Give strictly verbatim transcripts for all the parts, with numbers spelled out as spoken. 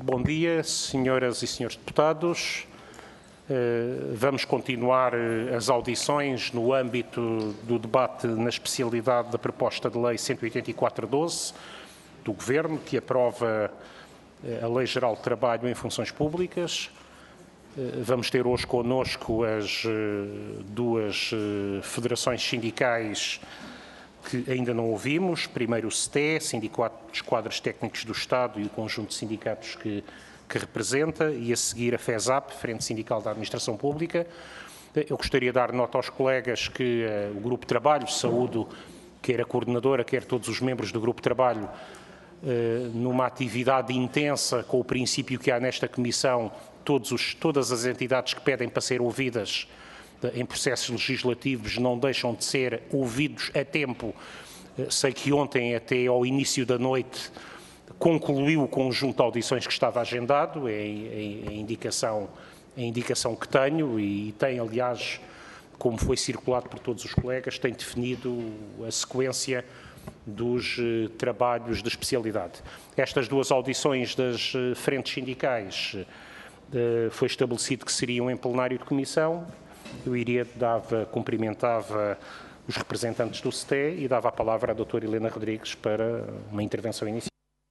Bom dia, senhoras e senhores deputados. Vamos continuar as audições no âmbito do debate na especialidade da proposta de lei cento e oitenta e quatro barra doze do Governo, que aprova a Lei Geral de Trabalho em Funções Públicas. Vamos ter hoje connosco as duas federações sindicais que ainda não ouvimos. Primeiro o C T E, Sindicato dos Quadros Técnicos do Estado, e o conjunto de sindicatos que, que representa, e a seguir a FESAP, Frente Sindical da Administração Pública. Eu gostaria de dar nota aos colegas que uh, o Grupo de Trabalho, saúdo quer a coordenadora, quer todos os membros do Grupo de Trabalho, uh, numa atividade intensa com o princípio que há nesta Comissão, todos os, todas as entidades que pedem para ser ouvidas em processos legislativos não deixam de ser ouvidos a tempo. Sei que ontem, até ao início da noite, concluiu o conjunto de audições que estava agendado, é a indicação, a indicação que tenho, e tem, aliás, como foi circulado por todos os colegas, tem definido a sequência dos uh, trabalhos de especialidade. Estas duas audições das uh, frentes sindicais uh, foi estabelecido que seriam em plenário de comissão. Eu iria, dava, cumprimentava os representantes do C T E e dava a palavra à doutora Helena Rodrigues para uma intervenção inicial.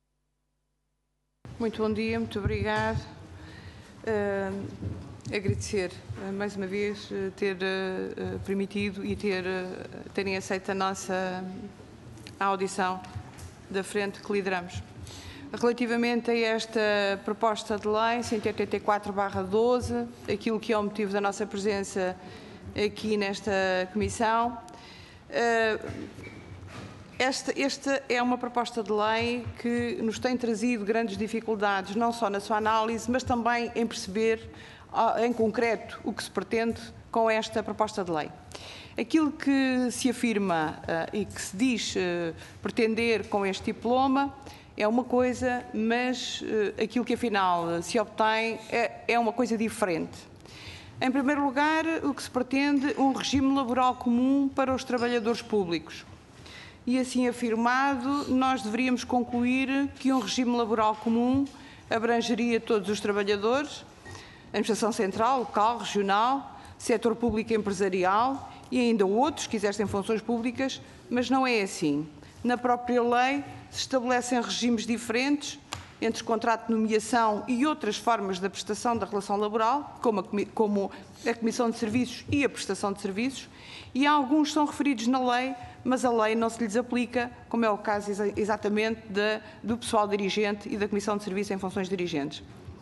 Muito bom dia, muito obrigado. Uh, agradecer, uh, mais uma vez, uh, ter uh, permitido e ter, uh, terem aceito a nossa a audição da frente que lideramos. Relativamente a esta proposta de lei cento e oitenta e quatro barra doze, aquilo que é o motivo da nossa presença aqui nesta comissão, esta, esta é uma proposta de lei que nos tem trazido grandes dificuldades, não só na sua análise, mas também em perceber em concreto o que se pretende com esta proposta de lei. Aquilo que se afirma e que se diz pretender com este diploma é uma coisa, mas uh, aquilo que afinal se obtém é, é uma coisa diferente. Em primeiro lugar, o que se pretende um regime laboral comum para os trabalhadores públicos. E assim afirmado, nós deveríamos concluir que um regime laboral comum abrangeria todos os trabalhadores, administração central, local, regional, setor público e empresarial e ainda outros que exercem funções públicas, mas não é assim. Na própria lei se estabelecem regimes diferentes entre contrato de nomeação e outras formas da prestação da relação laboral, como a, como a Comissão de Serviços e a prestação de serviços, e alguns são referidos na lei, mas a lei não se lhes aplica, como é o caso exa exatamente de, do pessoal dirigente e da Comissão de Serviços em funções dirigentes.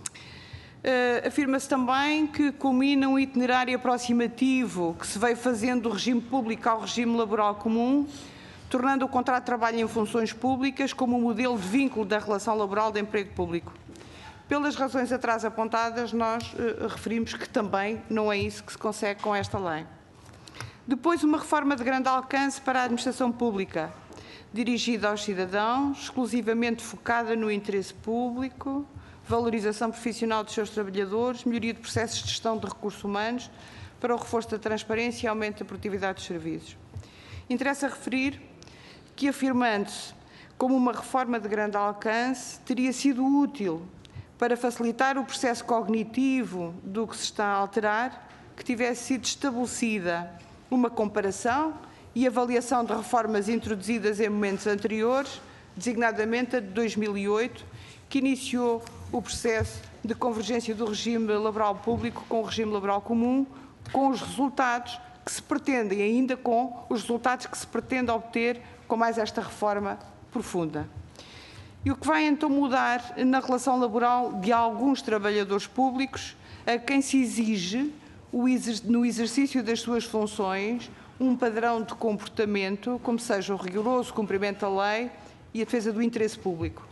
Uh, Afirma-se também que culmina um itinerário aproximativo que se veio fazendo do regime público ao regime laboral comum, tornando o contrato de trabalho em funções públicas como um modelo de vínculo da relação laboral de emprego público. Pelas razões atrás apontadas, nós uh, referimos que também não é isso que se consegue com esta lei. Depois, uma reforma de grande alcance para a administração pública, dirigida aos cidadãos, exclusivamente focada no interesse público, valorização profissional dos seus trabalhadores, melhoria de processos de gestão de recursos humanos, para o reforço da transparência e aumento da produtividade dos serviços. Interessa referir que, afirmando-se como uma reforma de grande alcance, teria sido útil para facilitar o processo cognitivo do que se está a alterar, que tivesse sido estabelecida uma comparação e avaliação de reformas introduzidas em momentos anteriores, designadamente a de dois mil e oito, que iniciou o processo de convergência do regime laboral público com o regime laboral comum, com os resultados que se pretendem, ainda com os resultados que se pretende obter com mais esta reforma profunda. E o que vai então mudar na relação laboral de alguns trabalhadores públicos a quem se exige, o exer- no exercício das suas funções, um padrão de comportamento, como seja o rigoroso cumprimento da lei e a defesa do interesse público.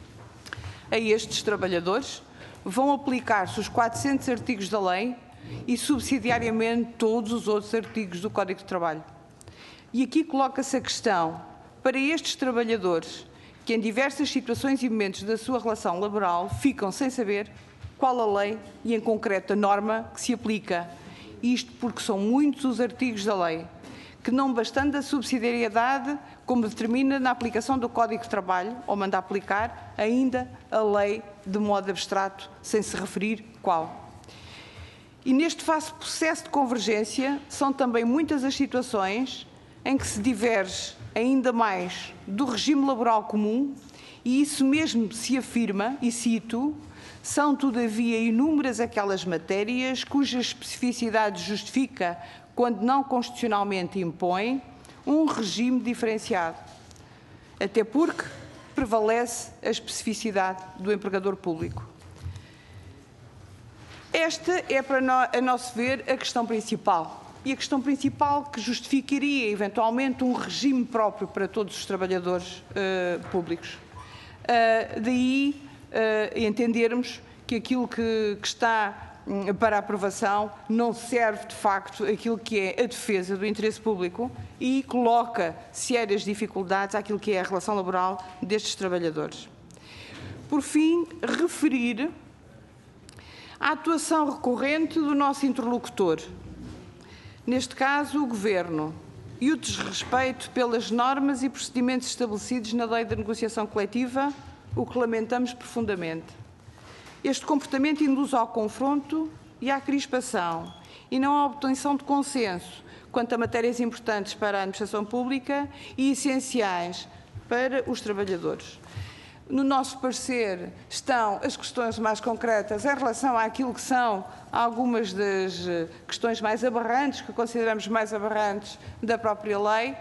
A estes trabalhadores vão aplicar-se os quatrocentos artigos da lei e subsidiariamente todos os outros artigos do Código de Trabalho. E aqui coloca-se a questão, para estes trabalhadores, que em diversas situações e momentos da sua relação laboral ficam sem saber qual a lei e, em concreto, a norma que se aplica. Isto porque são muitos os artigos da lei, que não bastando a subsidiariedade, como determina na aplicação do Código de Trabalho, ou manda aplicar, ainda a lei de modo abstrato, sem se referir qual. E neste vasto processo de convergência são também muitas as situações em que se diverge ainda mais do regime laboral comum, e isso mesmo se afirma, e cito, são todavia inúmeras aquelas matérias cujas especificidade justifica, quando não constitucionalmente impõe, um regime diferenciado, até porque prevalece a especificidade do empregador público. Esta é, para nós, a nosso ver, a questão principal. E a questão principal que justificaria, eventualmente, um regime próprio para todos os trabalhadores uh, públicos. Uh, daí uh, entendermos que aquilo que, que está um, para aprovação não serve, de facto, aquilo que é a defesa do interesse público e coloca sérias dificuldades àquilo que é a relação laboral destes trabalhadores. Por fim, referir a atuação recorrente do nosso interlocutor, neste caso o Governo, e o desrespeito pelas normas e procedimentos estabelecidos na Lei de Negociação Coletiva, o que lamentamos profundamente. Este comportamento induz ao confronto e à crispação, e não à obtenção de consenso quanto a matérias importantes para a administração pública e essenciais para os trabalhadores. No nosso parecer estão as questões mais concretas em relação àquilo que são algumas das questões mais aberrantes, que consideramos mais aberrantes da própria lei, uh,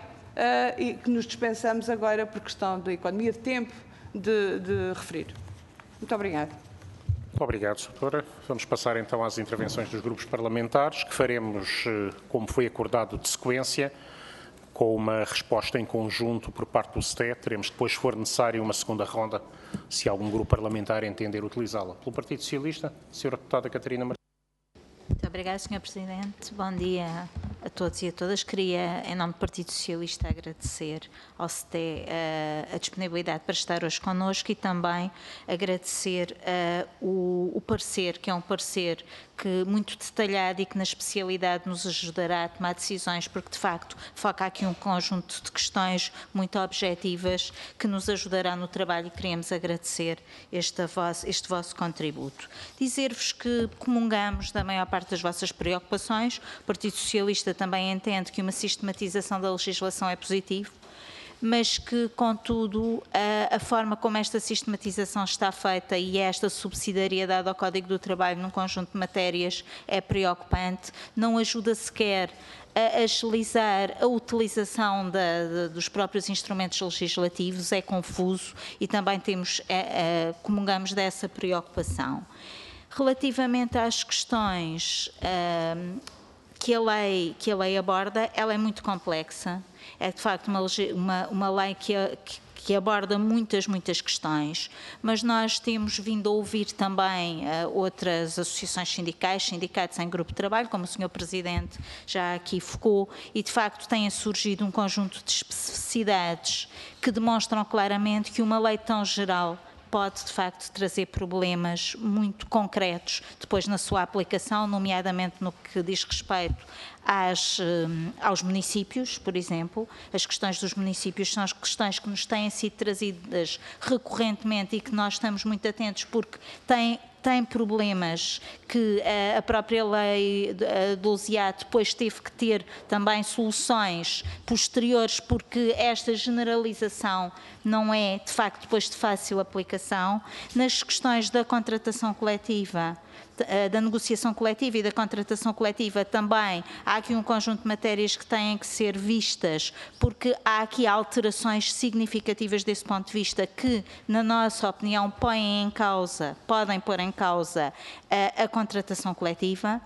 e que nos dispensamos agora, por questão da economia de tempo, de, de referir. Muito obrigada. Muito obrigado, doutora. Vamos passar então às intervenções dos grupos parlamentares, que faremos, como foi acordado, de sequência, com uma resposta em conjunto por parte do S T E. Teremos depois, se for necessário, uma segunda ronda, se algum grupo parlamentar entender utilizá-la. Pelo Partido Socialista, senhora deputada Catarina Martins. Muito obrigada, senhor Presidente. Bom dia a todos e a todas. Queria, em nome do Partido Socialista, agradecer ao S T E uh, a disponibilidade para estar hoje connosco e também agradecer uh, o, o parecer, que é um parecer que, muito detalhado e que na especialidade nos ajudará a tomar decisões, porque de facto foca aqui um conjunto de questões muito objetivas que nos ajudará no trabalho e queremos agradecer este vosso, este vosso contributo. Dizer-vos que comungamos da maior parte das vossas preocupações. O Partido Socialista também entende que uma sistematização da legislação é positivo, mas que, contudo, a, a forma como esta sistematização está feita e esta subsidiariedade ao Código do Trabalho num conjunto de matérias é preocupante, não ajuda sequer a agilizar a utilização da, de, dos próprios instrumentos legislativos, é confuso e também temos, é, é, comungamos dessa preocupação. Relativamente às questões uh, que, a lei, que a lei aborda, ela é muito complexa. É, de facto, uma, uma, uma lei que, que, que aborda muitas, muitas questões, mas nós temos vindo a ouvir também uh, outras associações sindicais, sindicatos em grupo de trabalho, como o senhor Presidente já aqui focou, e, de facto, tem surgido um conjunto de especificidades que demonstram claramente que uma lei tão geral pode, de facto, trazer problemas muito concretos depois na sua aplicação, nomeadamente no que diz respeito às, aos municípios, por exemplo. As questões dos municípios são as questões que nos têm sido trazidas recorrentemente e que nós estamos muito atentos porque têm tem problemas que a própria lei doze A depois teve que ter também soluções posteriores, porque esta generalização não é, de facto, depois de fácil aplicação. Nas questões da contratação coletiva, da negociação coletiva e da contratação coletiva também há aqui um conjunto de matérias que têm que ser vistas, porque há aqui alterações significativas desse ponto de vista que, na nossa opinião, põem em causa, podem pôr em causa a, a contratação coletiva.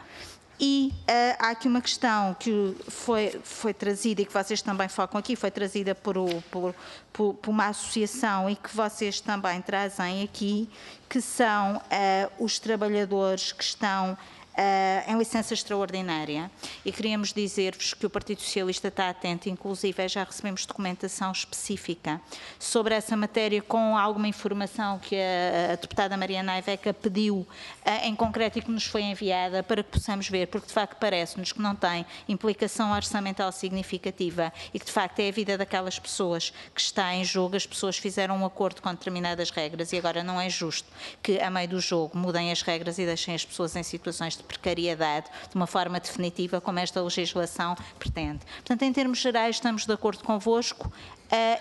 E uh, há aqui uma questão que foi, foi trazida e que vocês também focam aqui, foi trazida por, o, por, por, por uma associação e que vocês também trazem aqui, que são uh, os trabalhadores que estão uh, em licença extraordinária e queríamos dizer-vos que o Partido Socialista está atento, inclusive já recebemos documentação específica sobre essa matéria com alguma informação que a, a deputada Mariana Aiveca pediu uh, em concreto e que nos foi enviada para que possamos ver, porque de facto parece-nos que não tem implicação orçamental significativa e que de facto é a vida daquelas pessoas que está em jogo. As pessoas fizeram um acordo com determinadas regras e agora não é justo que a meio do jogo mudem as regras e deixem as pessoas em situações de precariedade de uma forma definitiva como esta legislação pretende. Portanto, em termos gerais estamos de acordo convosco uh,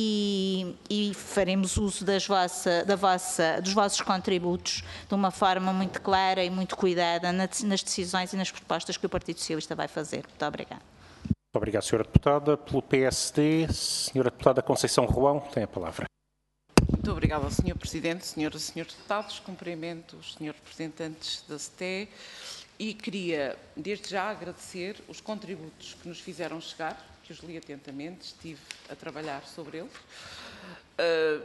e, e faremos uso das vossa, da vossa, dos vossos contributos de uma forma muito clara e muito cuidada nas decisões e nas propostas que o Partido Socialista vai fazer. Muito obrigada. Muito obrigado, senhora Deputada. Pelo P S D, senhora Deputada Conceição Roão, tem a palavra. Muito obrigada, senhor Presidente, senhoras e senhores deputados. Cumprimento os senhores representantes da C T E e queria, desde já, agradecer os contributos que nos fizeram chegar, que os li atentamente, estive a trabalhar sobre eles. Uh,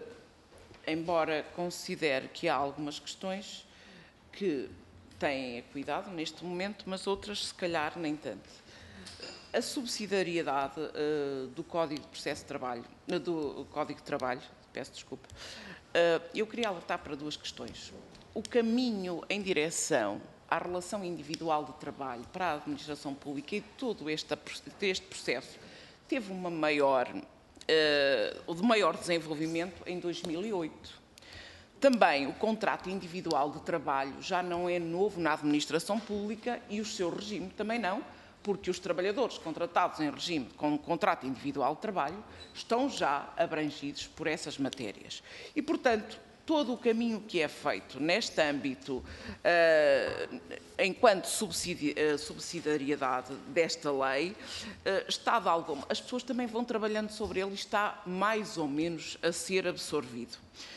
embora considere que há algumas questões que têm cuidado neste momento, mas outras, se calhar, nem tanto. A subsidiariedade uh, do Código de Processo de Trabalho, uh, do Código de Trabalho, peço desculpa, uh, eu queria alertar para duas questões. O caminho em direção à relação individual de trabalho para a administração pública e todo este, este processo teve uma maior, uh, de maior desenvolvimento em dois mil e oito. Também o contrato individual de trabalho já não é novo na administração pública e o seu regime também não, porque os trabalhadores contratados em regime com contrato individual de trabalho estão já abrangidos por essas matérias. E, portanto, todo o caminho que é feito neste âmbito, uh, enquanto subsidi uh, subsidiariedade desta lei, uh, está de alguma... As pessoas também vão trabalhando sobre ele e está mais ou menos a ser absorvido.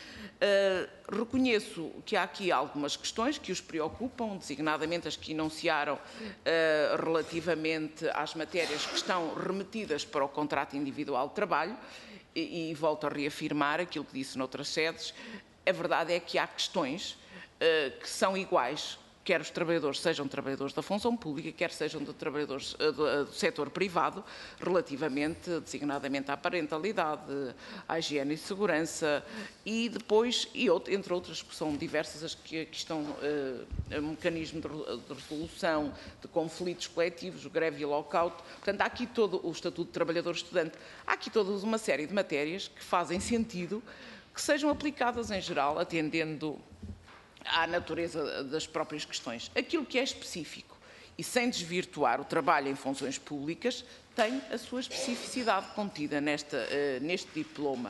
Uh, reconheço que há aqui algumas questões que os preocupam, designadamente as que enunciaram uh, relativamente às matérias que estão remetidas para o contrato individual de trabalho e, e volto a reafirmar aquilo que disse noutras sedes. A verdade é que há questões uh, que são iguais, quer os trabalhadores sejam trabalhadores da função pública, quer sejam de trabalhadores uh, do, do setor privado, relativamente, designadamente, à parentalidade, à higiene e segurança, e depois, e outro, entre outras, que são diversas as que aqui estão, uh, mecanismo de, de resolução de conflitos coletivos, greve e lockout. Portanto, há aqui todo o Estatuto de Trabalhador Estudante, há aqui toda uma série de matérias que fazem sentido que sejam aplicadas em geral, atendendo à natureza das próprias questões. Aquilo que é específico e sem desvirtuar o trabalho em funções públicas tem a sua especificidade contida nesta, uh, neste diploma.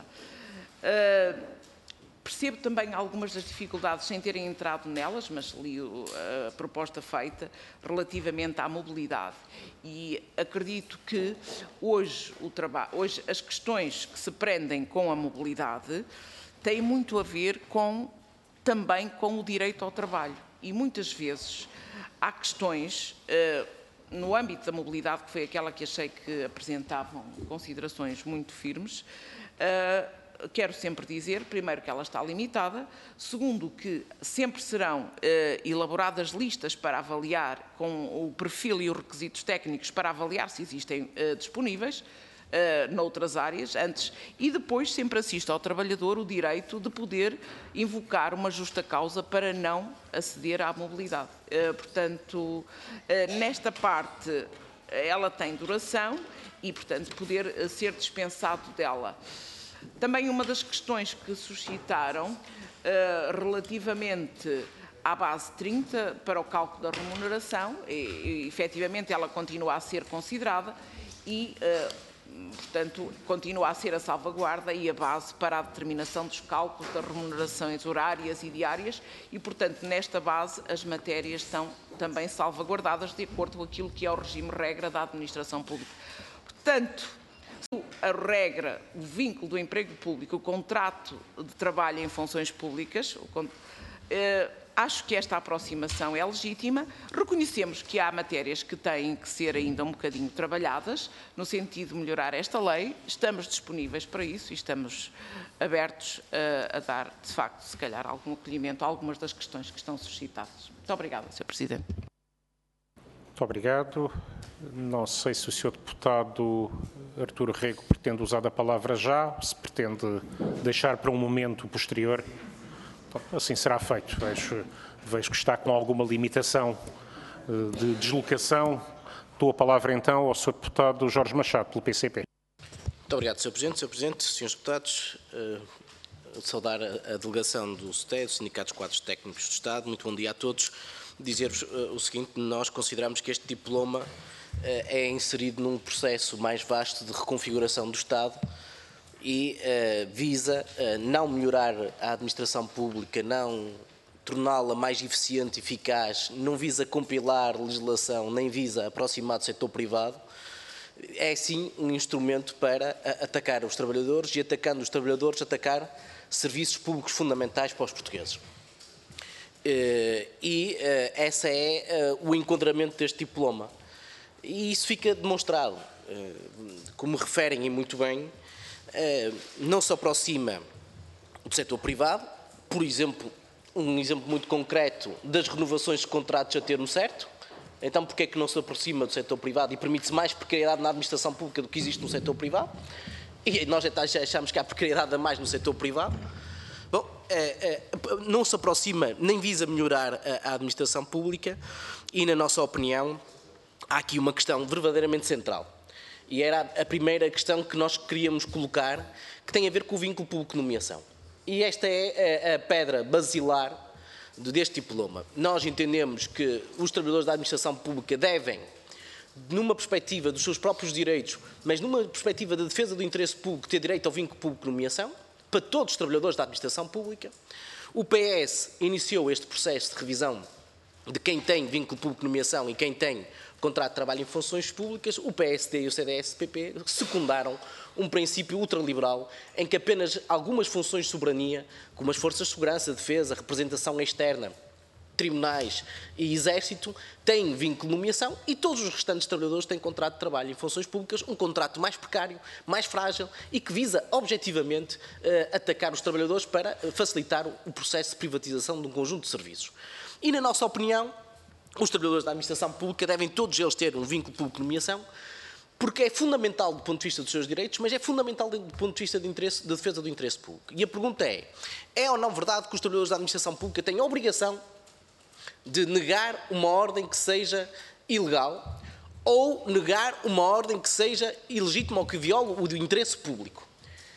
Uh, percebo também algumas das dificuldades sem terem entrado nelas, mas li uh, a proposta feita relativamente à mobilidade e acredito que hoje, o trabalho, hoje as questões que se prendem com a mobilidade têm muito a ver com também com o direito ao trabalho. E muitas vezes há questões, uh, no âmbito da mobilidade, que foi aquela que achei que apresentavam considerações muito firmes, uh, quero sempre dizer, primeiro, que ela está limitada, segundo, que sempre serão uh, elaboradas listas para avaliar, com o perfil e os requisitos técnicos para avaliar se existem uh, disponíveis, Uh, noutras áreas, antes, e depois sempre assiste ao trabalhador o direito de poder invocar uma justa causa para não aceder à mobilidade. Uh, portanto, uh, nesta parte, ela tem duração e, portanto, poder uh, ser dispensado dela. Também uma das questões que suscitaram uh, relativamente à base trinta para o cálculo da remuneração, e, e efetivamente ela continua a ser considerada e uh, portanto, continua a ser a salvaguarda e a base para a determinação dos cálculos das remunerações horárias e diárias e, portanto, nesta base as matérias estão também salvaguardadas de acordo com aquilo que é o regime regra da administração pública. Portanto, a regra, o vínculo do emprego público, o contrato de trabalho em funções públicas, o, eh, acho que esta aproximação é legítima. Reconhecemos que há matérias que têm que ser ainda um bocadinho trabalhadas, no sentido de melhorar esta lei. Estamos disponíveis para isso e estamos abertos a, a dar, de facto, se calhar, algum acolhimento a algumas das questões que estão suscitadas. Muito obrigada, senhor Presidente. Muito obrigado. Não sei se o senhor deputado Artur Rego pretende usar a palavra já, se pretende deixar para um momento posterior. Assim será feito. Vejo, vejo que está com alguma limitação de deslocação. Dou a palavra então ao senhor deputado Jorge Machado, pelo P C P. Muito obrigado, senhor Presidente. senhor Presidente, senhores deputados, uh, saudar a, a delegação do S T E, do Sindicato dos Quadros Técnicos do Estado. Muito bom dia a todos. Dizer-vos uh, o seguinte: nós consideramos que este diploma uh, é inserido num processo mais vasto de reconfiguração do Estado e uh, visa uh, não melhorar a administração pública, não torná-la mais eficiente e eficaz, não visa compilar legislação, nem visa aproximar do setor privado. É sim um instrumento para atacar os trabalhadores e, atacando os trabalhadores, atacar serviços públicos fundamentais para os portugueses. E esse é o enquadramento deste diploma. E isso fica demonstrado, como referem e muito bem, não se aproxima do setor privado, por exemplo, um exemplo muito concreto das renovações de contratos a termo certo. Então, porquê é que não se aproxima do setor privado e permite-se mais precariedade na administração pública do que existe no setor privado? E nós já achamos que há precariedade a mais no setor privado. Bom, não se aproxima nem visa melhorar a administração pública e, na nossa opinião, há aqui uma questão verdadeiramente central. E era a primeira questão que nós queríamos colocar, que tem a ver com o vínculo público-nomeação. E esta é a pedra basilar deste diploma. Nós entendemos que os trabalhadores da administração pública devem, numa perspectiva dos seus próprios direitos, mas numa perspectiva da defesa do interesse público, ter direito ao vínculo público-nomeação, para todos os trabalhadores da administração pública. O P S iniciou este processo de revisão de quem tem vínculo público-nomeação e quem tem contrato de trabalho em funções públicas. O P S D e o C D S P P secundaram um princípio ultraliberal em que apenas algumas funções de soberania, como as forças de segurança, defesa, representação externa, tribunais e exército, têm vínculo de nomeação e todos os restantes trabalhadores têm contrato de trabalho em funções públicas, um contrato mais precário, mais frágil e que visa objetivamente uh, atacar os trabalhadores para facilitar o processo de privatização de um conjunto de serviços. E, na nossa opinião, os trabalhadores da administração pública devem todos eles ter um vínculo público de nomeação, porque é fundamental do ponto de vista dos seus direitos, mas é fundamental do ponto de vista de, interesse, de defesa do interesse público. E a pergunta é, é ou não verdade que os trabalhadores da administração pública têm a obrigação de negar uma ordem que seja ilegal ou negar uma ordem que seja ilegítima ou que viole o interesse público?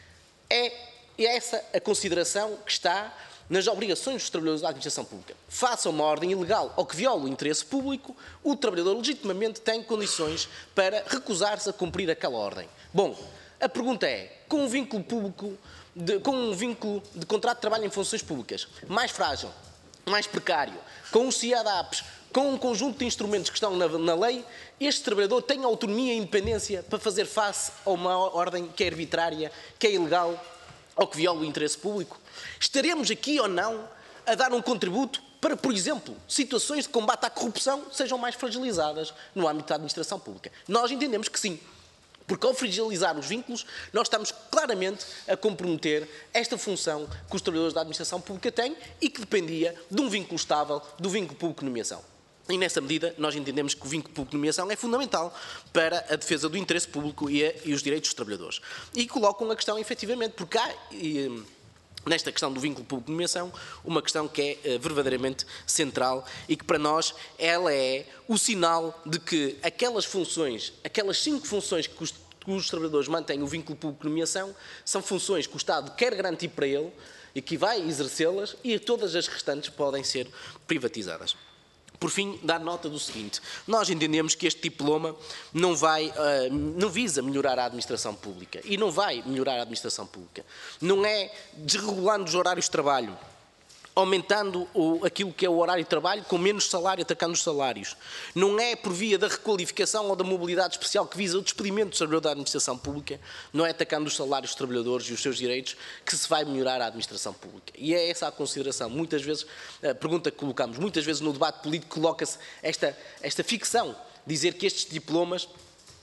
É essa a consideração que está nas obrigações dos trabalhadores da administração pública. Faça uma ordem ilegal ou que viole o interesse público, o trabalhador legitimamente tem condições para recusar-se a cumprir aquela ordem. Bom, a pergunta é, com um vínculo público, de, com um vínculo de contrato de trabalho em funções públicas mais frágil, mais precário, com o C I A D A P S, com um conjunto de instrumentos que estão na, na lei, este trabalhador tem autonomia e independência para fazer face a uma ordem que é arbitrária, que é ilegal ou que viola o interesse público? Estaremos aqui ou não a dar um contributo para, por exemplo, situações de combate à corrupção sejam mais fragilizadas no âmbito da administração pública? Nós entendemos que sim, porque ao fragilizar os vínculos, nós estamos claramente a comprometer esta função que os trabalhadores da administração pública têm e que dependia de um vínculo estável, do vínculo público-nomeação. E, nessa medida, nós entendemos que o vínculo público-nomeação é fundamental para a defesa do interesse público e, a, e os direitos dos trabalhadores. E colocam a questão, efetivamente, porque há, e, nesta questão do vínculo público-nomeação, uma questão que é uh, verdadeiramente central e que, para nós, ela é o sinal de que aquelas funções, aquelas cinco funções que os, que os trabalhadores mantêm o vínculo público-nomeação, são funções que o Estado quer garantir para ele e que vai exercê-las e todas as restantes podem ser privatizadas. Por fim, dar nota do seguinte: nós entendemos que este diploma não, vai, uh, não visa melhorar a administração pública e não vai melhorar a administração pública. Não é desregulando os horários de trabalho, aumentando o, aquilo que é o horário de trabalho com menos salário, atacando os salários. Não é por via da requalificação ou da mobilidade especial que visa o despedimento dos trabalhadores da administração pública, não é atacando os salários dos trabalhadores e os seus direitos que se vai melhorar a administração pública. E é essa a consideração. Muitas vezes, a pergunta que colocamos, muitas vezes no debate político coloca-se esta, esta ficção, dizer que estes diplomas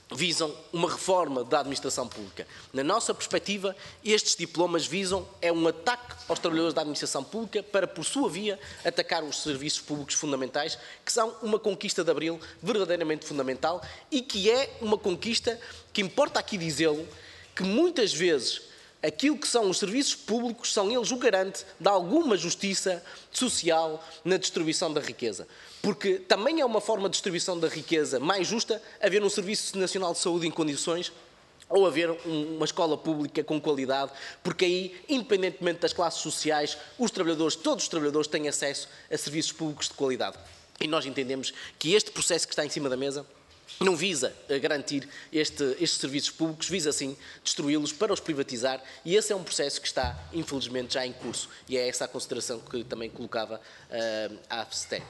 visam uma reforma da administração pública. Na nossa perspectiva, estes diplomas visam é um ataque aos trabalhadores da administração pública para, por sua via, atacar os serviços públicos fundamentais, que são uma conquista de Abril verdadeiramente fundamental e que é uma conquista que importa aqui dizê-lo, que muitas vezes aquilo que são os serviços públicos são eles o garante de alguma justiça social na distribuição da riqueza. Porque também é uma forma de distribuição da riqueza mais justa haver um Serviço Nacional de Saúde em condições ou haver uma escola pública com qualidade, porque aí, independentemente das classes sociais, os trabalhadores, todos os trabalhadores têm acesso a serviços públicos de qualidade. E nós entendemos que este processo que está em cima da mesa não visa garantir este, estes serviços públicos, visa sim destruí-los para os privatizar, e esse é um processo que está, infelizmente, já em curso. E é essa a consideração que também colocava uh, à S T E.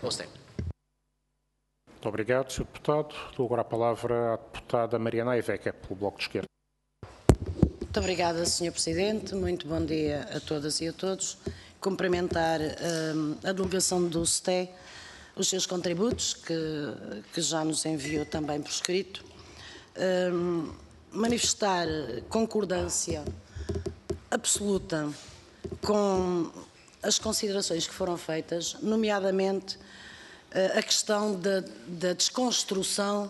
Muito obrigado, senhor Deputado. Dou agora a palavra à deputada Mariana Aiveca, pelo Bloco de Esquerda. Muito obrigada, senhor Presidente. Muito bom dia a todas e a todos. Cumprimentar um, a delegação do S T E, os seus contributos, que, que já nos enviou também por escrito. Um, manifestar concordância absoluta com as considerações que foram feitas, nomeadamente a questão da, da desconstrução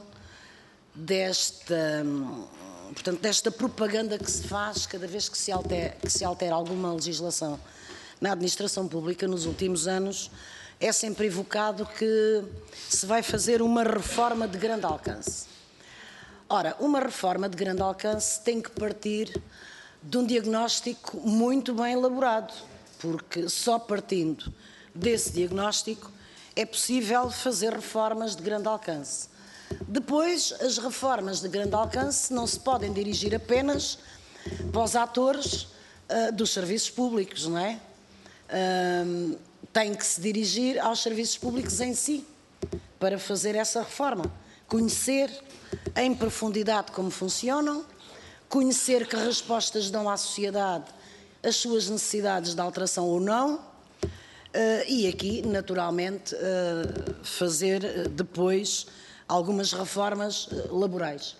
desta, portanto, desta propaganda que se faz cada vez que se, altera, que se altera alguma legislação na administração pública nos últimos anos. É sempre evocado que se vai fazer uma reforma de grande alcance. Ora, uma reforma de grande alcance tem que partir de um diagnóstico muito bem elaborado, porque só partindo desse diagnóstico é possível fazer reformas de grande alcance. Depois, as reformas de grande alcance não se podem dirigir apenas para os atores uh, dos serviços públicos, não é? Uh, tem que se dirigir aos serviços públicos em si, para fazer essa reforma. Conhecer em profundidade como funcionam, conhecer que respostas dão à sociedade, as suas necessidades de alteração ou não, Uh, e aqui, naturalmente, uh, fazer uh, depois algumas reformas uh, laborais.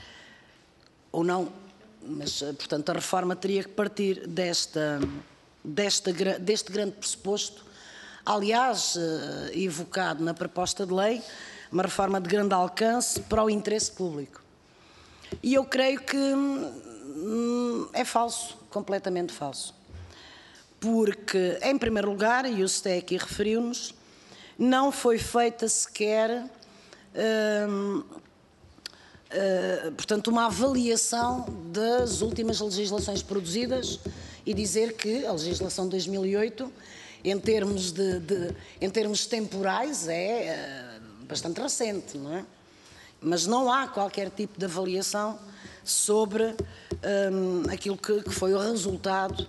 Ou não, mas, uh, portanto, a reforma teria que partir desta, desta, deste grande pressuposto, aliás, uh, evocado na proposta de lei, uma reforma de grande alcance para o interesse público. E eu creio que hum, é falso, completamente falso. Porque, em primeiro lugar, e o S T E aqui referiu-nos, não foi feita sequer, hum, hum, portanto, uma avaliação das últimas legislações produzidas e dizer que a legislação de dois mil e oito, em termos, de, de, em termos temporais, é uh, bastante recente, não é? Mas não há qualquer tipo de avaliação sobre hum, aquilo que, que foi o resultado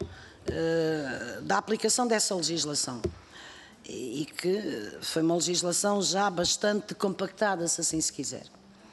da aplicação dessa legislação, e que foi uma legislação já bastante compactada, se assim se quiser.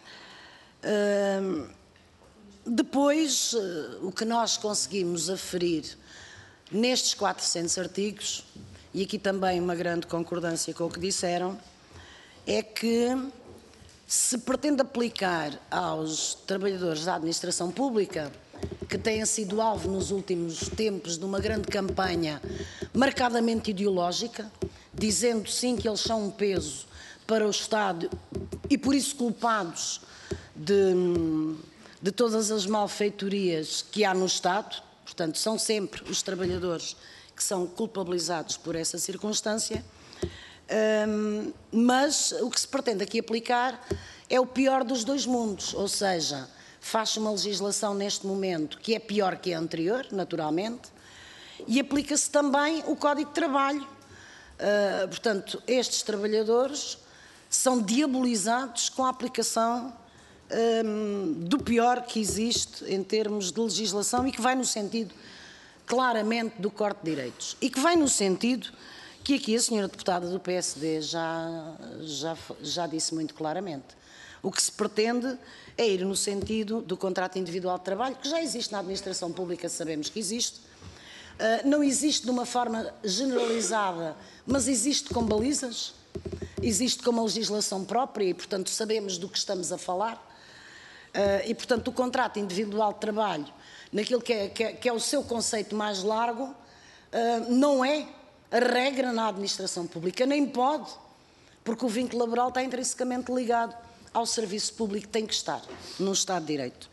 Depois, o que nós conseguimos aferir nestes quatrocentos artigos, e aqui também uma grande concordância com o que disseram, é que se pretende aplicar aos trabalhadores da administração pública, que têm sido alvo nos últimos tempos de uma grande campanha marcadamente ideológica, dizendo sim que eles são um peso para o Estado e por isso culpados de, de todas as malfeitorias que há no Estado. Portanto, são sempre os trabalhadores que são culpabilizados por essa circunstância. Um, mas o que se pretende aqui aplicar é o pior dos dois mundos, ou seja, faz uma legislação neste momento que é pior que a anterior, naturalmente, e aplica-se também o Código de Trabalho. Uh, portanto, estes trabalhadores são diabolizados com a aplicação um, do pior que existe em termos de legislação e que vai no sentido claramente do corte de direitos. E que vai no sentido que aqui a senhora deputada do P S D já, já, já disse muito claramente. O que se pretende é ir no sentido do contrato individual de trabalho, que já existe na administração pública, sabemos que existe. Uh, não existe de uma forma generalizada, mas existe com balizas, existe com uma legislação própria e, portanto, sabemos do que estamos a falar. e, portanto, o contrato individual de trabalho, naquilo que é, que é, que é o seu conceito mais largo, não é a regra na administração pública, nem pode, porque o vínculo laboral está intrinsecamente ligado ao serviço público que tem que estar num Estado de Direito.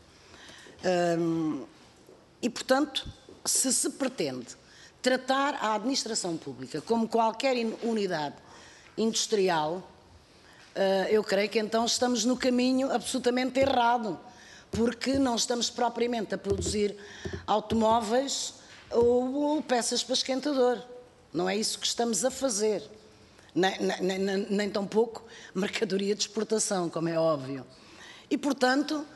E, portanto, se se pretende tratar a administração pública como qualquer unidade industrial, eu creio que então estamos no caminho absolutamente errado, porque não estamos propriamente a produzir automóveis ou, ou peças para esquentador. Não é isso que estamos a fazer. Nem, nem, nem, nem tão pouco mercadoria de exportação, como é óbvio. E, portanto,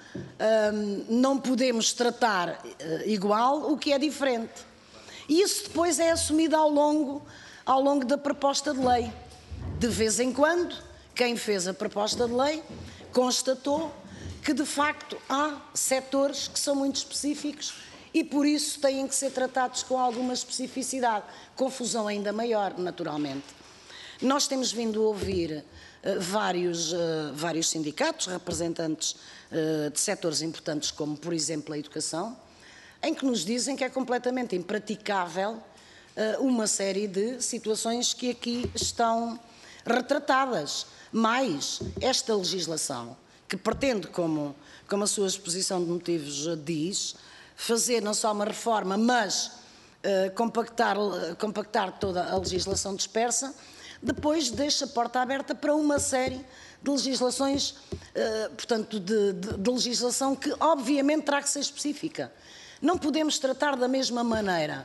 não podemos tratar igual o que é diferente. E isso depois é assumido ao longo, ao longo da proposta de lei. De vez em quando, quem fez a proposta de lei constatou que, de facto, há setores que são muito específicos e, por isso, têm que ser tratados com alguma especificidade. Confusão ainda maior, naturalmente. Nós temos vindo a ouvir uh, vários, uh, vários sindicatos, representantes uh, de setores importantes, como, por exemplo, a educação, em que nos dizem que é completamente impraticável uh, uma série de situações que aqui estão retratadas. Mas esta legislação, que pretende, como, como a sua exposição de motivos diz, fazer não só uma reforma, mas uh, compactar, uh, compactar toda a legislação dispersa, depois deixa a porta aberta para uma série de legislações, uh, portanto, de, de, de legislação que obviamente terá que ser específica. Não podemos tratar da mesma maneira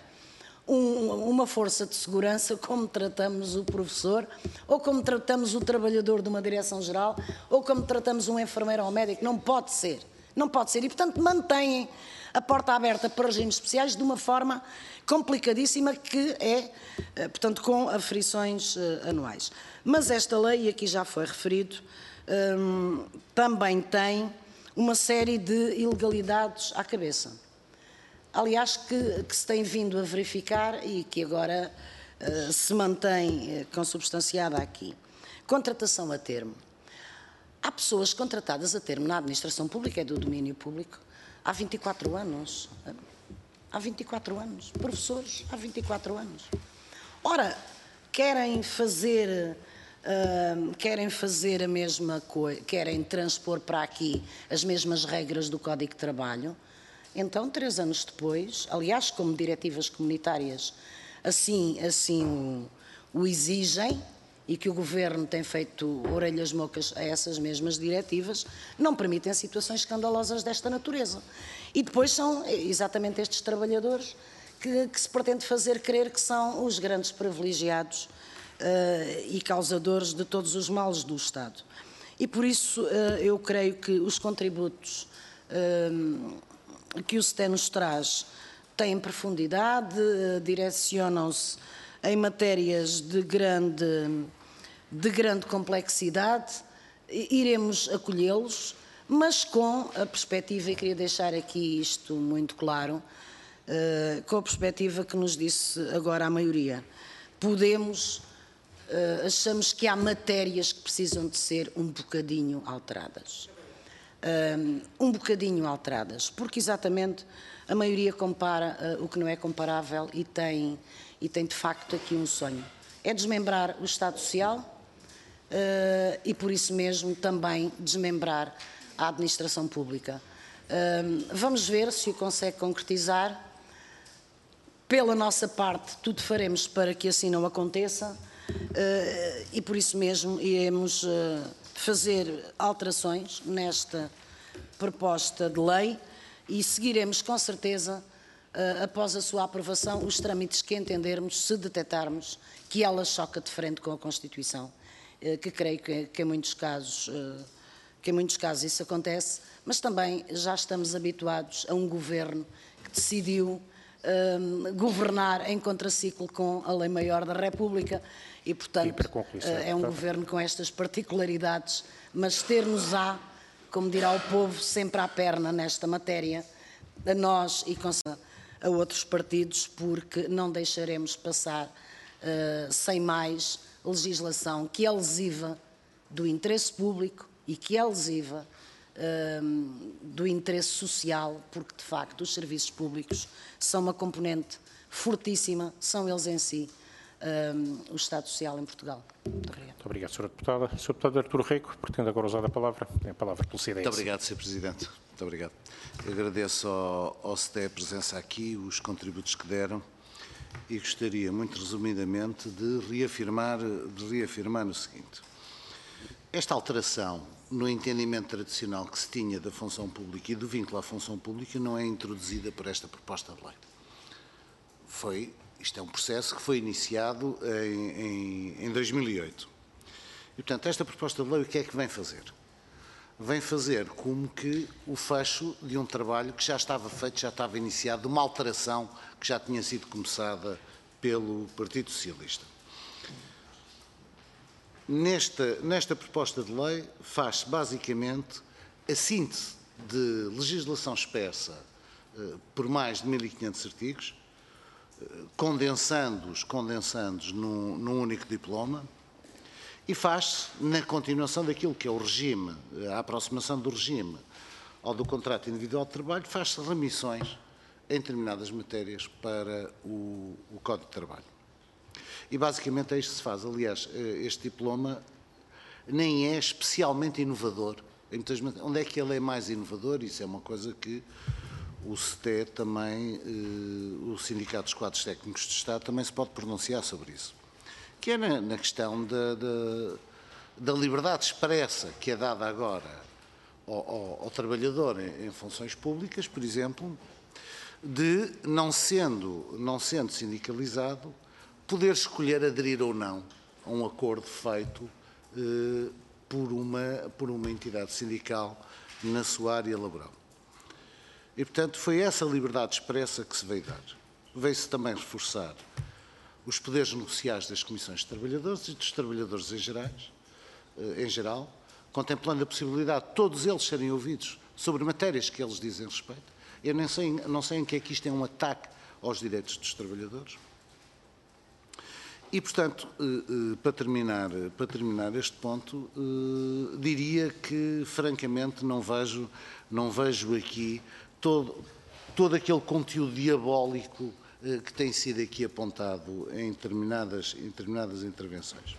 um, uma força de segurança como tratamos o professor, ou como tratamos o trabalhador de uma direção-geral, ou como tratamos um enfermeiro ou um médico. Não pode ser. Não pode ser. E, portanto, mantêm a porta aberta para regimes especiais de uma forma complicadíssima que é, portanto, com aferições anuais. Mas esta lei, e aqui já foi referido, hum, também tem uma série de ilegalidades à cabeça. Aliás, que, que se tem vindo a verificar e que agora uh, se mantém uh, consubstanciada aqui. Contratação a termo. Há pessoas contratadas a termo na administração pública, é do domínio público, há vinte e quatro anos. Há vinte e quatro anos. Professores, há vinte e quatro anos. Ora, querem fazer, uh, querem fazer a mesma coisa, querem transpor para aqui as mesmas regras do Código de Trabalho. Então, três anos depois, aliás, como diretivas comunitárias assim, assim o, o exigem, e que o Governo tem feito orelhas mocas a essas mesmas diretivas, não permitem situações escandalosas desta natureza. E depois são exatamente estes trabalhadores que, que se pretende fazer crer que são os grandes privilegiados uh, e causadores de todos os males do Estado. E por isso uh, eu creio que os contributos uh, que o S T E nos traz têm profundidade, uh, direcionam-se em matérias de grande, de grande complexidade, iremos acolhê-los, mas com a perspectiva, e queria deixar aqui isto muito claro, uh, com a perspectiva que nos disse agora a maioria. Podemos, uh, achamos que há matérias que precisam de ser um bocadinho alteradas. Uh, um bocadinho alteradas, porque exatamente a maioria compara uh, o que não é comparável e tem, e tem de facto aqui um sonho. É desmembrar o Estado Social uh, e por isso mesmo também desmembrar a administração pública. Uh, vamos ver se o consegue concretizar. Pela nossa parte, tudo faremos para que assim não aconteça uh, e por isso mesmo iremos uh, fazer alterações nesta proposta de lei e seguiremos com certeza, uh, após a sua aprovação, os trâmites que entendermos, se detectarmos que ela choca de frente com a Constituição, uh, que creio que, que, em muitos casos, uh, que em muitos casos isso acontece, mas também já estamos habituados a um governo que decidiu uh, governar em contraciclo com a Lei Maior da República e, portanto, e uh, é um governo com estas particularidades, mas ter-nos-á, como dirá o povo, sempre à perna nesta matéria, a nós e a outros partidos, porque não deixaremos passar uh, sem mais legislação que é lesiva do interesse público e que é lesiva do interesse social, porque de facto os serviços públicos são uma componente fortíssima, são eles em si, um, o Estado Social em Portugal. Muito obrigado. Muito obrigado, senhora Deputada. senhor Deputado Artur Rego, pretende agora usar a palavra. Tem a palavra pelo C D S. Muito obrigado, senhor Presidente. Muito obrigado. Eu agradeço ao, ao C T E a presença aqui, os contributos que deram e gostaria, muito resumidamente, de reafirmar, de reafirmar o seguinte. Esta alteração no entendimento tradicional que se tinha da função pública e do vínculo à função pública não é introduzida por esta proposta de lei. Foi, isto é um processo que foi iniciado em, em, em dois mil e oito. E, portanto, esta proposta de lei o que é que vem fazer? Vem fazer como que o fecho de um trabalho que já estava feito, já estava iniciado, de uma alteração que já tinha sido começada pelo Partido Socialista. Nesta, nesta proposta de lei faz-se basicamente a síntese de legislação expressa eh, por mais de mil e quinhentos artigos, eh, condensando-os condensando num, num único diploma, e faz-se na continuação daquilo que é o regime, a aproximação do regime ao do contrato individual de trabalho, faz-se remissões em determinadas matérias para o, o Código de Trabalho. E basicamente é isto que se faz. Aliás, este diploma nem é especialmente inovador. Onde é que ele é mais inovador? Isso é uma coisa que o C T E também, o Sindicato dos Quadros Técnicos de Estado, também se pode pronunciar sobre isso. Que é na, na questão da, da, da liberdade expressa que é dada agora ao, ao, ao trabalhador em, em funções públicas, por exemplo, de, não sendo, não sendo sindicalizado, poder escolher aderir ou não a um acordo feito eh, por, uma, por uma entidade sindical na sua área laboral. E, portanto, foi essa liberdade expressa que se veio dar. Veio-se também reforçar os poderes negociais das comissões de trabalhadores e dos trabalhadores em, gerais, eh, em geral, contemplando a possibilidade de todos eles serem ouvidos sobre matérias que eles dizem respeito. Eu nem sei, não sei em que é que isto é um ataque aos direitos dos trabalhadores. E, portanto, para terminar, para terminar este ponto, diria que, francamente, não vejo, não vejo aqui todo, todo aquele conteúdo diabólico que tem sido aqui apontado em determinadas, em determinadas intervenções.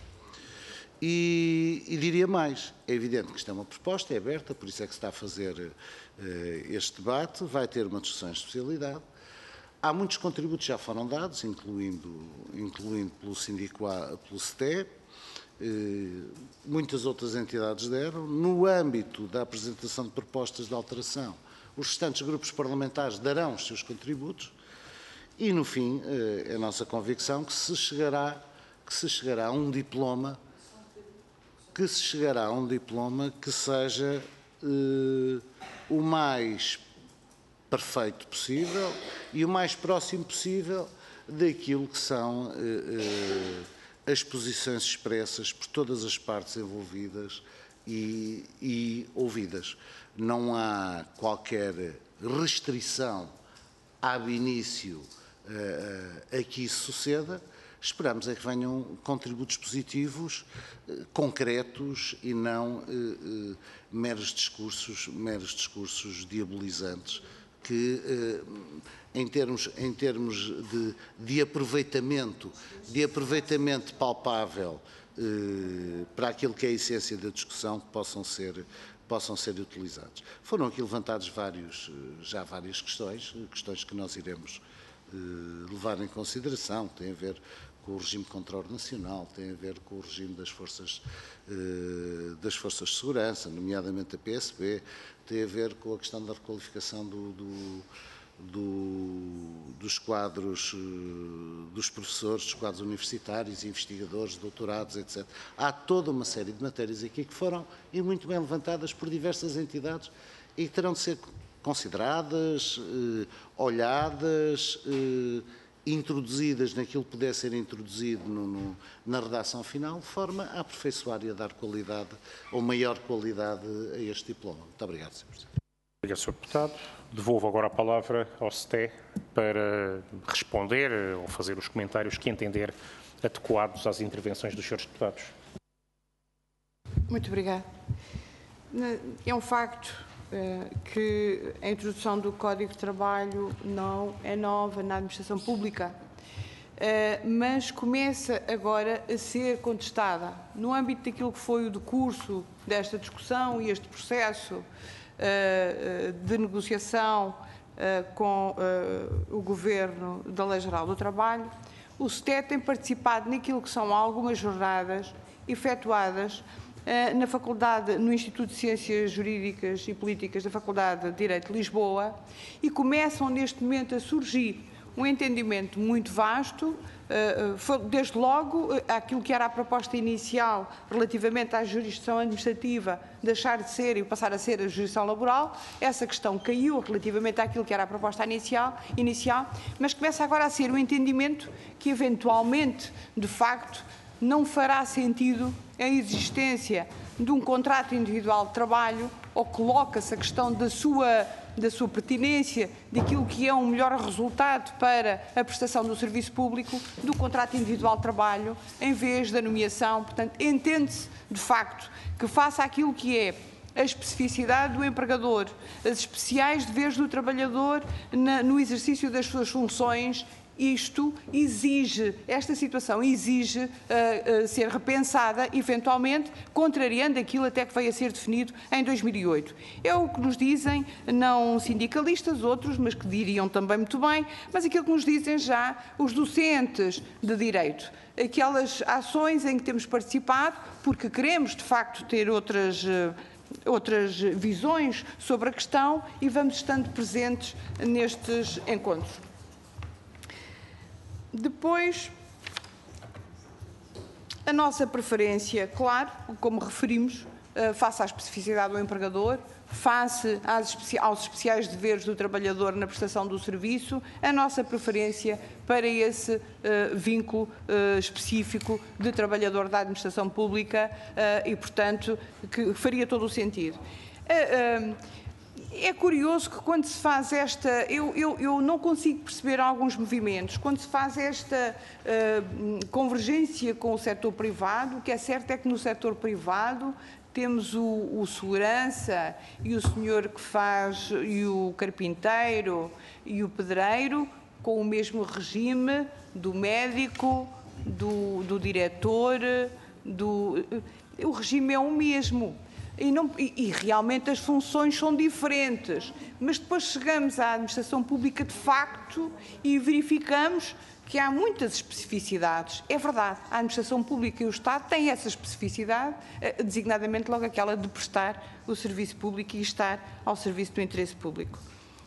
E, e diria mais, é evidente que isto é uma proposta, é aberta, por isso é que se está a fazer este debate, vai ter uma discussão em especialidade. Há muitos contributos que já foram dados, incluindo, incluindo pelo Sindico, pelo C T E, eh, muitas outras entidades deram. No âmbito da apresentação de propostas de alteração, os restantes grupos parlamentares darão os seus contributos e, no fim, eh, é a nossa convicção que se chegará, que se chegará a um diploma, que se chegará a um diploma que seja eh, o mais perfeito possível e o mais próximo possível daquilo que são eh, eh, as posições expressas por todas as partes envolvidas e, e ouvidas. Não há qualquer restrição ab início eh, a que isso suceda. Esperamos é que venham contributos positivos, eh, concretos e não eh, eh, meros discursos, meros discursos diabolizantes que, em termos, em termos de, de aproveitamento, de aproveitamento palpável para aquilo que é a essência da discussão, que possam ser, possam ser utilizados. Foram aqui levantados vários, já várias questões, questões que nós iremos levar em consideração, que têm a ver com o regime de controle nacional, tem a ver com o regime das forças, das forças de segurança, nomeadamente a P S B, tem a ver com a questão da requalificação do, do, do, dos quadros dos professores, dos quadros universitários, investigadores, doutorados, etcétera. Há toda uma série de matérias aqui que foram e muito bem levantadas por diversas entidades e que terão de ser consideradas, olhadas, introduzidas naquilo que puder ser introduzido no, no, na redação final, de forma a aperfeiçoar e a dar qualidade ou maior qualidade a este diploma. Muito obrigado, senhor Presidente. Obrigado, senhor Deputado. Devolvo agora a palavra ao C T E para responder ou fazer os comentários que entender adequados às intervenções dos senhores deputados. Muito obrigada. É um facto que a introdução do Código de Trabalho não é nova na administração pública, mas começa agora a ser contestada. No âmbito daquilo que foi o decurso desta discussão e este processo de negociação com o Governo da Lei Geral do Trabalho, o S T E tem participado naquilo que são algumas jornadas efetuadas na Faculdade, no Instituto de Ciências Jurídicas e Políticas da Faculdade de Direito de Lisboa, e começam neste momento a surgir um entendimento muito vasto, desde logo aquilo que era a proposta inicial relativamente à jurisdição administrativa deixar de ser e passar a ser a jurisdição laboral. Essa questão caiu relativamente àquilo que era a proposta inicial, inicial, mas começa agora a ser um entendimento que eventualmente, de facto, não fará sentido a existência de um contrato individual de trabalho, ou coloca-se a questão da sua, da sua pertinência, daquilo que é um melhor resultado para a prestação do serviço público, do contrato individual de trabalho, em vez da nomeação. Portanto, entende-se, de facto, que face àquilo que é a especificidade do empregador, as especiais deveres do trabalhador na, no exercício das suas funções, isto exige, esta situação exige uh, uh, ser repensada, eventualmente, contrariando aquilo até que veio a ser definido em dois mil e oito. É o que nos dizem, não sindicalistas, outros, mas que diriam também muito bem, mas aquilo que nos dizem já os docentes de Direito. Aquelas ações em que temos participado, porque queremos, de facto, ter outras... Uh, outras visões sobre a questão e vamos estando presentes nestes encontros. Depois, a nossa preferência, claro, como referimos, face à especificidade do empregador, face às, aos especiais deveres do trabalhador na prestação do serviço, a nossa preferência para esse uh, vínculo uh, específico de trabalhador da administração pública uh, e, portanto, que faria todo o sentido. Uh, uh, É curioso que quando se faz esta, eu, eu, eu não consigo perceber alguns movimentos, quando se faz esta uh, convergência com o setor privado, o que é certo é que no setor privado temos o, o segurança e o senhor que faz, e o carpinteiro e o pedreiro, com o mesmo regime do médico, do, do diretor, do, o regime é o mesmo. E, não, e, e realmente as funções são diferentes, mas depois chegamos à administração pública de facto e verificamos que há muitas especificidades. É verdade, a administração pública e o Estado têm essa especificidade, designadamente logo aquela de prestar o serviço público e estar ao serviço do interesse público.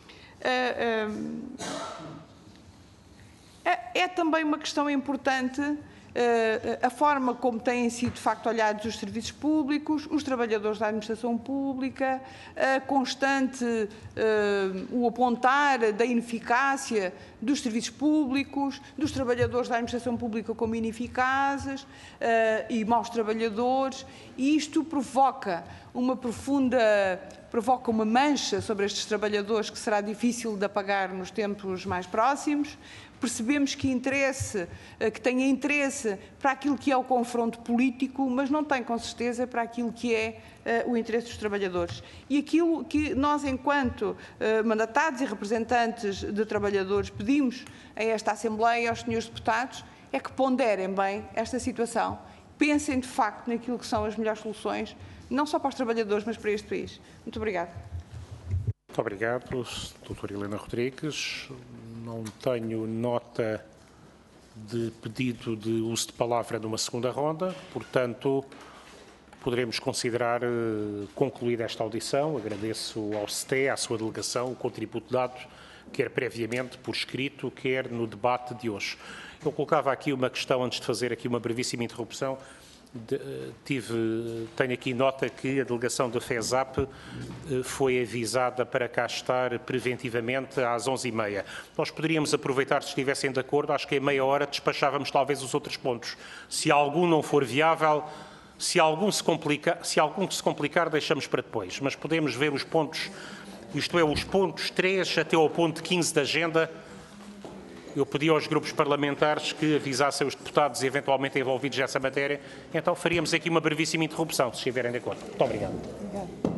É também uma questão importante a forma como têm sido, de facto, olhados os serviços públicos, os trabalhadores da administração pública, a constante, uh, o apontar da ineficácia dos serviços públicos, dos trabalhadores da administração pública como ineficazes uh, e maus trabalhadores, e isto provoca uma profunda, provoca uma mancha sobre estes trabalhadores que será difícil de apagar nos tempos mais próximos. Percebemos que, interesse, que tem interesse para aquilo que é o confronto político, mas não tem, com certeza, para aquilo que é uh, o interesse dos trabalhadores. E aquilo que nós, enquanto uh, mandatados e representantes de trabalhadores, pedimos a esta Assembleia e aos senhores deputados é que ponderem bem esta situação, pensem, de facto, naquilo que são as melhores soluções, não só para os trabalhadores, mas para este país. Muito obrigada. Muito obrigado, doutora Helena Rodrigues. Não tenho nota de pedido de uso de palavra numa segunda ronda, portanto, poderemos considerar uh, concluída esta audição. Agradeço ao S T E, à sua delegação, o contributo dado, quer previamente por escrito, quer no debate de hoje. Eu colocava aqui uma questão, antes de fazer aqui uma brevíssima interrupção. De, tive, tenho aqui nota que a delegação da FESAP foi avisada para cá estar preventivamente às onze e meia. Nós poderíamos aproveitar, se estivessem de acordo, acho que em meia hora despachávamos talvez os outros pontos. Se algum não for viável, se algum se complicar, se algum se complicar deixamos para depois, mas podemos ver os pontos, isto é, os pontos três até ao ponto quinze da agenda. Eu pedi aos grupos parlamentares que avisassem os deputados eventualmente envolvidos nessa matéria, então faríamos aqui uma brevíssima interrupção, se estiverem de acordo. Muito obrigado. Obrigado.